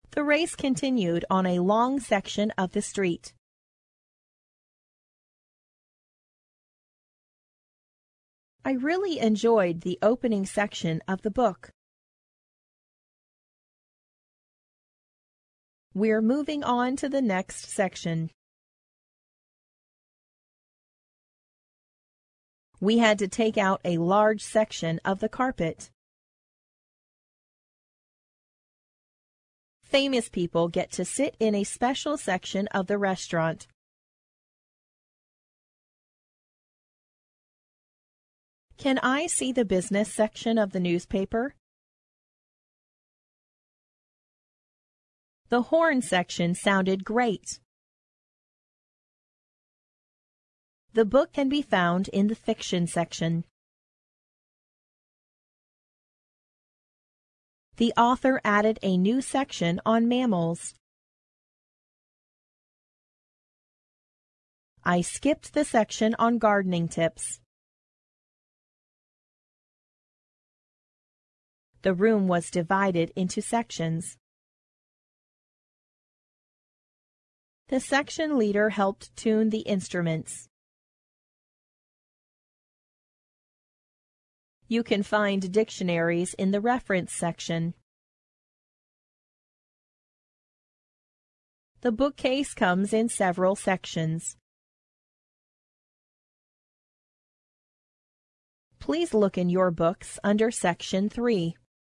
The race continued on a long section of the street. I really enjoyed the opening section of the book. We're moving on to the next section. We had to take out a large section of the carpet. Famous people get to sit in a special section of the restaurant. Can I see the business section of the newspaper? The horn section sounded great. The book can be found in the fiction section. The author added a new section on mammals. I skipped the section on gardening tips. The room was divided into sections. The section leader helped tune the instruments. You can find dictionaries in the reference section. The bookcase comes in several sections. Please look in your books under Section 3.